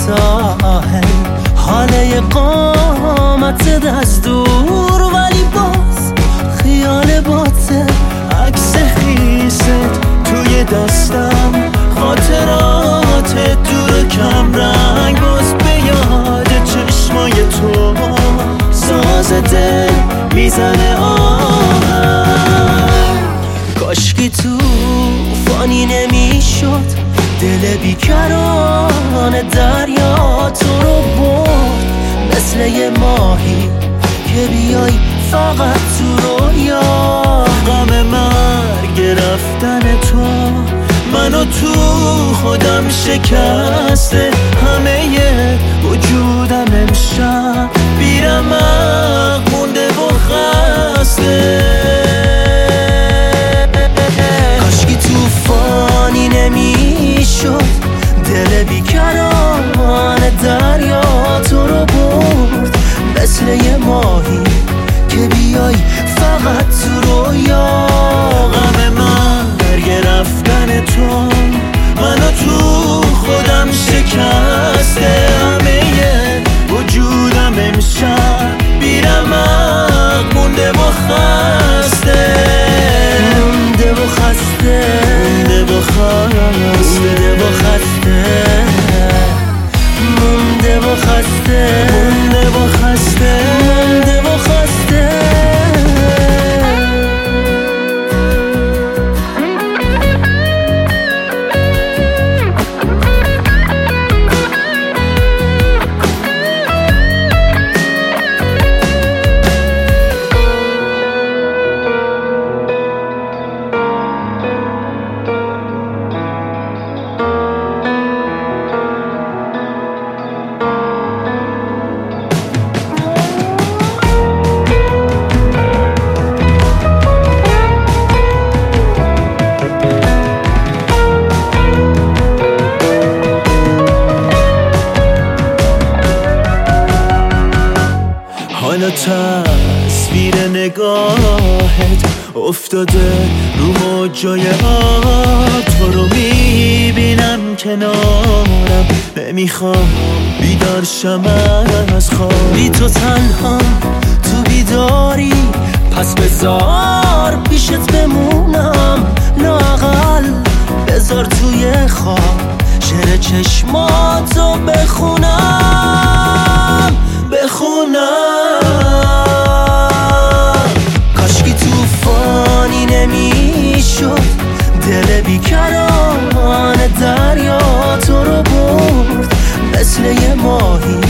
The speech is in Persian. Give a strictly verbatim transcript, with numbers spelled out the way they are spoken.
ساحل، حاله قامت دست دور، ولی باز خیال باته عکس خیست توی دستم، خاطرات دور کم رنگ باز به یاد چشمای تو، ساز دل میزنه آهنگ. کاشکی توفانی نمیشد دل بیکران دریا تو رو برد، مثل یه ماهی که بیای فقط تو رویا. غم مرگ رفتن تو منو تو خودم شکسته، همه وجودم امشب بیرمق مونده و خسته. کاشکی توفانی نمیشد دل بیکران دریا تو رو برد، مثل یه ماهی که بیای فقط تو رویا. غم مرگ رفتن تو منو تو خودم شکسته، همه وجودم امشب بیرمق مونده و خسته، مونده و خسته، مونده و خسته، مونده و خسته، مونده و خسته، مونده و خسته. حالا تصویر نگاهت افتاده رو موجای آب، تو رو میبینم کنارم، نمیخوام بیدار شم از خواب. بی تو تنها تو بیداری، پس بذار پیشت بمونم، لااقل بذار توی خواب شعر چشماتو بخونم بخونم. کاشکی توفانی نمیشد دل بیکران دریا تو رو برد، مثل یه ماهی